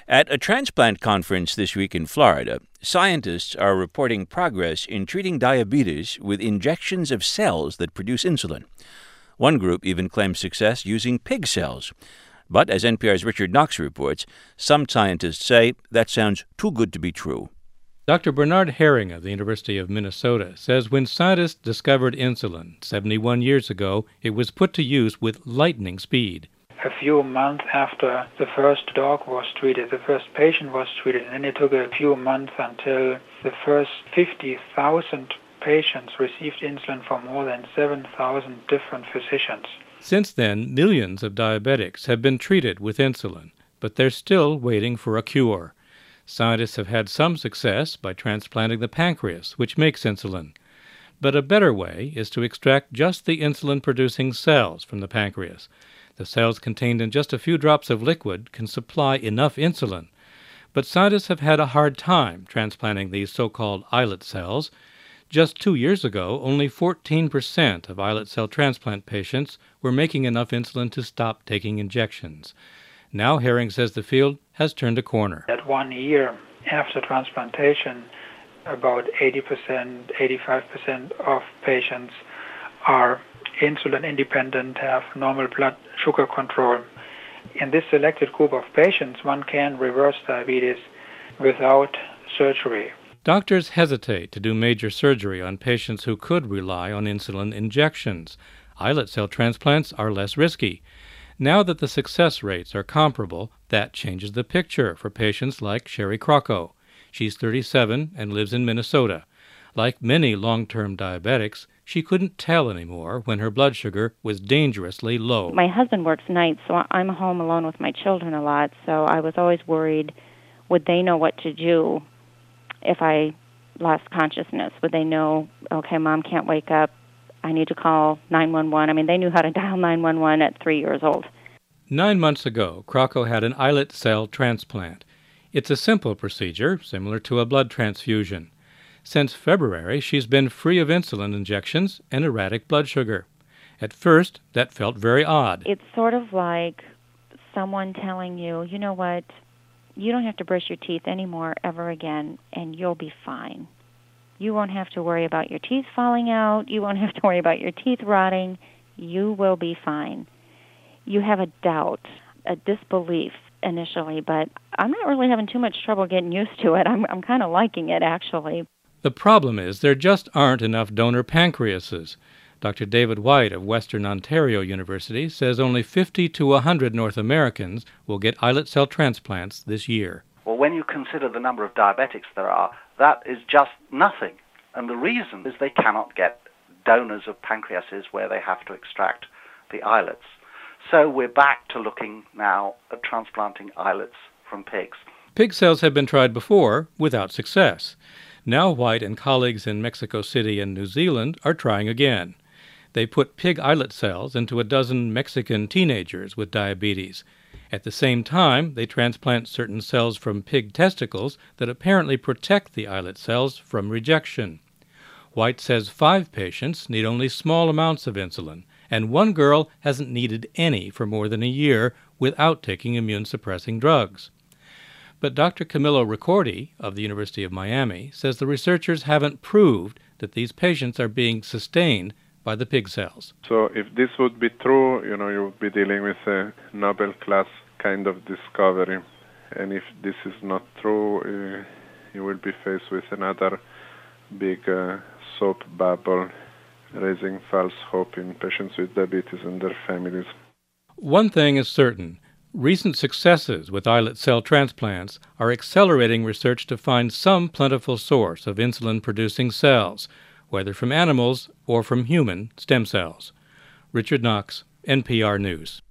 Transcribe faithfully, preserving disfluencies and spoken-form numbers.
At a transplant conference this week in Florida, scientists are reporting progress in treating diabetes with injections of cells that produce insulin. One group even claims success using pig cells. But as N P R's Richard Knox reports, some scientists say that sounds too good to be true. Doctor Bernard Herring of the University of Minnesota says when scientists discovered insulin seventy-one years ago, it was put to use with lightning speed. A few months after the first dog was treated, the first patient was treated, and then it took a few months until the first fifty thousand patients received insulin from more than seven thousand different physicians. Since then, millions of diabetics have been treated with insulin, but they're still waiting for a cure. Scientists have had some success by transplanting the pancreas, which makes insulin. But a better way is to extract just the insulin-producing cells from the pancreas. The cells contained in just a few drops of liquid can supply enough insulin. But scientists have had a hard time transplanting these so-called islet cells. Just two years ago, only fourteen percent of islet cell transplant patients were making enough insulin to stop taking injections. Now Herring says the field has turned a corner. At one year after transplantation, about eighty percent, eighty-five percent of patients are insulin independent, have normal blood sugar control. In this selected group of patients, one can reverse diabetes without surgery. Doctors hesitate to do major surgery on patients who could rely on insulin injections. Islet cell transplants are less risky. Now that the success rates are comparable, that changes the picture for patients like Sherry Crocco. She's thirty-seven and lives in Minnesota. Like many long-term diabetics, she couldn't tell anymore when her blood sugar was dangerously low. My husband works nights, so I'm home alone with my children a lot, so I was always worried, would they know what to do if I lost consciousness? Would they know, okay, Mom can't wake up, I need to call nine one one? I mean, they knew how to dial nine one one at three years old. Nine months ago, Crocco had an islet cell transplant. It's a simple procedure, similar to a blood transfusion. Since February, she's been free of insulin injections and erratic blood sugar. At first, that felt very odd. It's sort of like someone telling you, you know what, you don't have to brush your teeth anymore ever again, and you'll be fine. You won't have to worry about your teeth falling out. You won't have to worry about your teeth rotting. You will be fine. You have a doubt, a disbelief initially, but I'm not really having too much trouble getting used to it. I'm, I'm kind of liking it, actually. The problem is there just aren't enough donor pancreases. Doctor David White of Western Ontario University says only fifty to one hundred North Americans will get islet cell transplants this year. Well, when you consider the number of diabetics there are, that is just nothing. And the reason is they cannot get donors of pancreases where they have to extract the islets. So we're back to looking now at transplanting islets from pigs. Pig cells have been tried before without success. Now White and colleagues in Mexico City and New Zealand are trying again. They put pig islet cells into a dozen Mexican teenagers with diabetes. At the same time, they transplant certain cells from pig testicles that apparently protect the islet cells from rejection. White says five patients need only small amounts of insulin, and one girl hasn't needed any for more than a year without taking immune-suppressing drugs. But Doctor Camilo Ricordi of the University of Miami says the researchers haven't proved that these patients are being sustained by the pig cells. So if this would be true, you know, you would be dealing with a Nobel-class kind of discovery. And if this is not true, uh, you will be faced with another big uh, soap bubble, raising false hope in patients with diabetes and their families. One thing is certain. Recent successes with islet cell transplants are accelerating research to find some plentiful source of insulin-producing cells, whether from animals or from human stem cells. Richard Knox, N P R News.